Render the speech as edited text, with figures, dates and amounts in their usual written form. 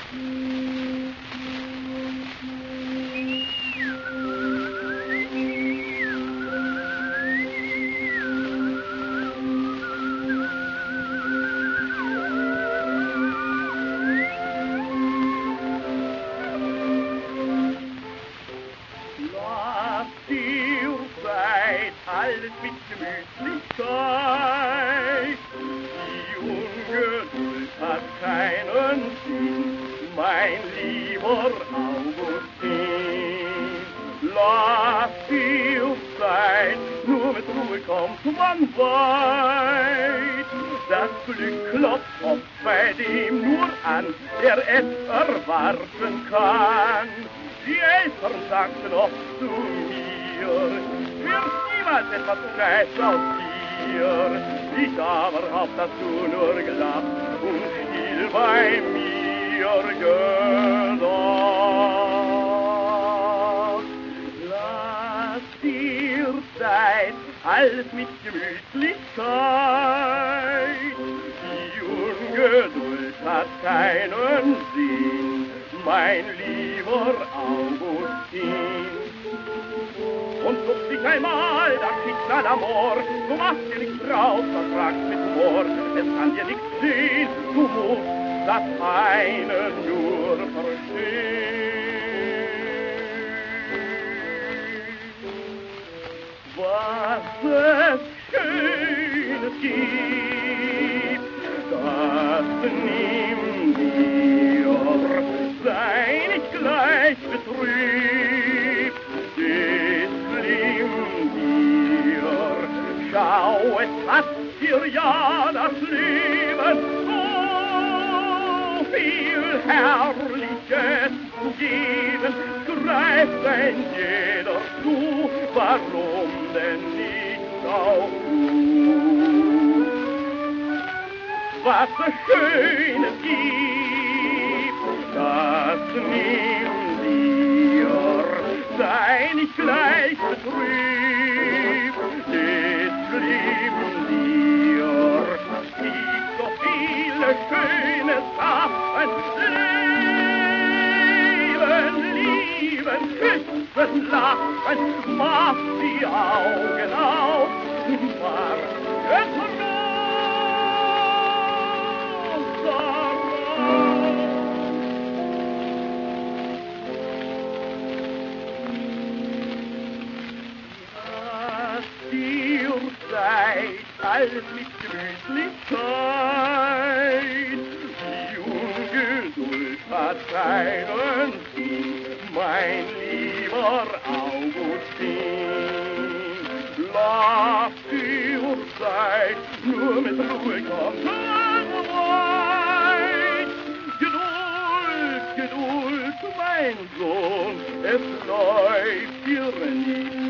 Alles mit Gemütlichkeit. Die Ungeduld hat keinen Sinn, mein lieber Augustin. Lass dir Zeit, nur mit Ruhe kommt man weit. Das Glück klopft oft bei dem nur an, der es erwarten kann. Die Eltern sagten oft zu mir, niemals etwas Unrecht aus dir. Ich aber hab, dass du nur gelacht und still bei mir gedacht. Lass dir Zeit, alles mit Gemütlichkeit. Die Ungeduld hat keinen Sinn, mein lieber Augustin. Und such dich einmal das Schicksal Amor, du machst dir nichts draus, das fragst mit Humor, es kann dir nichts sehen, du musst das eine nur verstehen. Was es Schönes gibt, das nimm dir, sei nicht gleich betrübt, schau, es hat dir ja das Leben so viel Herrliches zu geben. Greift ein jeder zu, warum denn nicht auch du? Was es Schönes gibt, das nimm dir, sei nicht gleich betrübt. Lieben dir, gibt so viele schöne Sachen. Leben, lieben, küssen, lachen, mach die Augen auf, war es alles mit Gemütlichkeit. Die Ungeduld hat keinen Sinn, mein lieber Augustin. Lass dir Zeit, nur mit Ruhe kommt man weit. Geduld, Geduld, mein Sohn, es läuft dir nicht